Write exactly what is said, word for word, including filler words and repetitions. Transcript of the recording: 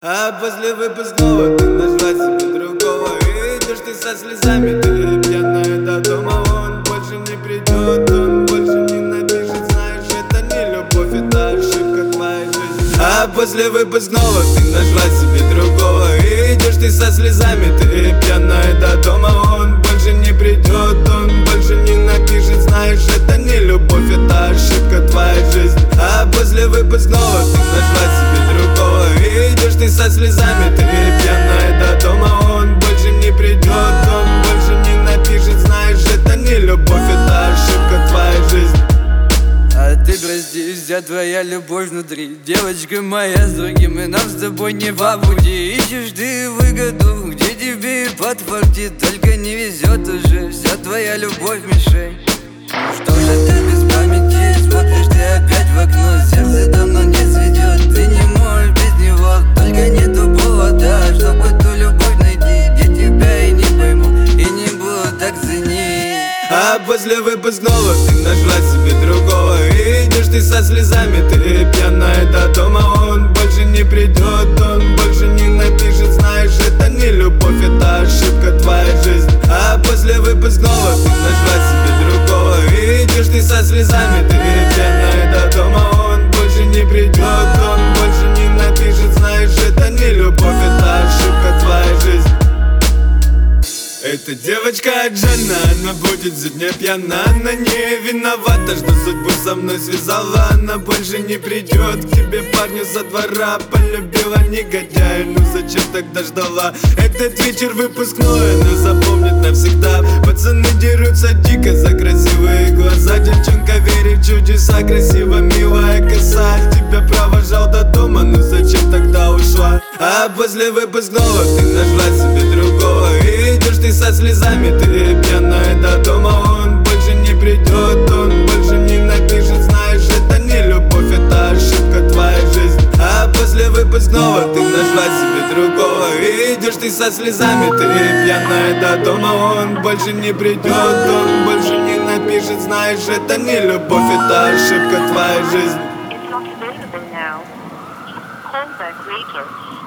А после выпускного ты нашла себе другого. И идешь ты со слезами, ты пьяная до дома. Он больше не придет, он больше не напишет. Знаешь, это не любовь, это ошибка твоей жизни. А после выпускного ты нашла себе другого. И идешь ты со слезами, ты пьяная до дома. Он больше не придет, он больше не напишет. Знаешь, это не любовь, это ошибка твоей жизни. А после выпускного ты нашла себе другого. И идешь ты со слезами, ты пьяная до дома. Он больше не придет, он больше не напишет. Знаешь, это не любовь, это ошибка твоей жизни. А ты прости, вся твоя любовь внутри. Девочка моя, с другим и нам с тобой не по пути. Ищешь ты выгоду, где тебе и подфартит. Только не везет уже, вся твоя любовь мишень. Что же ты без памяти, смотришь ты опять в окно. Сердце давно не цветет, ты не можешь без него. Только нету повода, чтобы ту любовь найти. Я тебя и не пойму, и не буду так ценить. А после выпускного ты нашла себе другого. И идешь ты со слезами, ты пьяная до дома. Он больше не придет, он больше не напишет. Знаешь, это не любовь, это ошибка твоей жизни. А после выпускного ты нашла себе другого. И идешь ты со слезами, ты пьяная до дома. Он больше не придет, он больше не напишет. Знаешь, это не любовь, это ошибка твоей жизни. Эта девочка Джанна, она будет за дня пьяна. Она не виновата, что судьбу со мной связала. Она больше не придет к тебе, парню со двора. Полюбила негодяя, ну зачем тогда ждала? Этот вечер выпускной, она запомнит навсегда. Пацаны дерутся дико за красивые глаза. Девчонка верит в чудеса, красиво, милая коса. Тебя провожал до дома, ну зачем тогда ушла? А после выпускного ты нашла себе другого. И идешь ты со слезами, ты пьяная до дома. Он больше не придет, он больше не напишет. Знаешь, это не любовь, это ошибка твоей жизни. А после выпускного ты нашла себе другого. И идешь ты со слезами, ты пьяная до дома. Он больше не придет, он больше не напишет. Знаешь, это не любовь, это ошибка твоей жизни. It's not available now. Call back later.